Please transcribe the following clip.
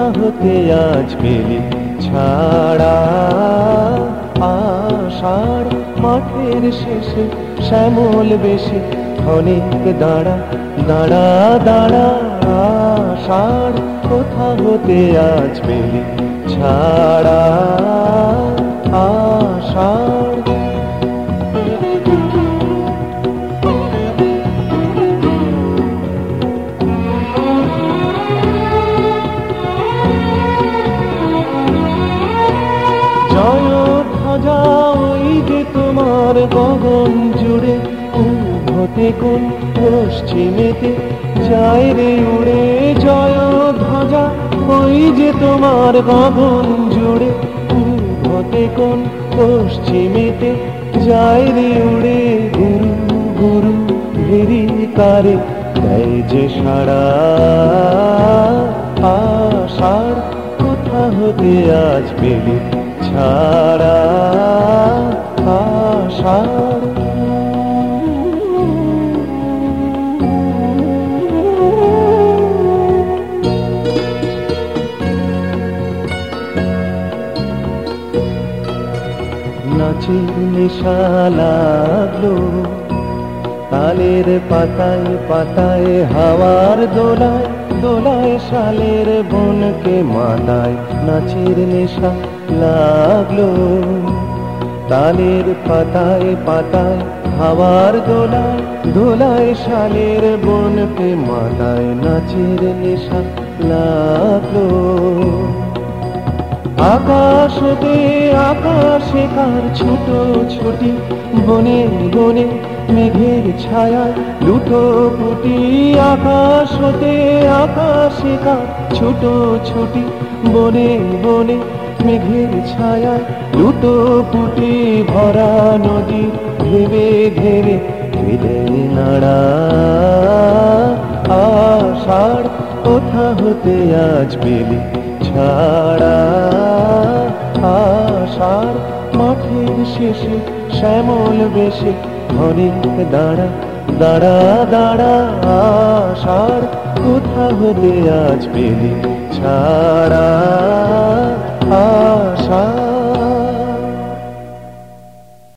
হতে আজ পেলি ছাড়া। আষাঢ় মাঠের শেষে শ্যামল বেশে ক্ষণিক দাঁড়া দাঁড়া দাঁড়া। আষাঢ় কোথা হতে আজ পেলি ছাড়া। আষাঢ় জয় ধ্বজা ওই যে তোমার গগন জুড়ে হতে কোন পশ্চিমেতে যায় রে উড়ে। জয় ধ্বজা ওই যে তোমার গগন জুড়ে হতে কোন পশ্চিমেতে যায় রে উড়ে। গুরু গুরু ভেরি কারে দেয় যে সারা। আষাঢ় কোথা হতে আজ পেলি ছাড়া। আষাঢ় নাচের নেশা লাগলো তালের পাতায় পাতায় হাওয়ার দোলায় দোলায় শালের বনকে মাতায়। নাচের নেশা লাগলো তালের পাতায় পাতায় হাওয়ার দোলায় দোলায় শালের বনকে মাতায়। নাচের নেশা লাগলো আকাশতে আকাশে কার ছোট ছুটি বনে বনে মেঘের ছায়া লুটো পুটি। আকাশতে আকাশে কার ছোট ছুটি বনে বনে মেঘের ছায়া লুটো পুটি। ভরা নদী ভেবে ভেবে হৃদে নাড়া। আষাঢ় কোথা হতে আজ পেলি ছাড়া। আষাঢ় মাঠের শেষে শ্যামল বেশে ক্ষণিক দাঁড়া দাঁড়া দাঁড়া। আষাঢ় কোথা হতে আজ পেলি ছাড়া। আষাঢ়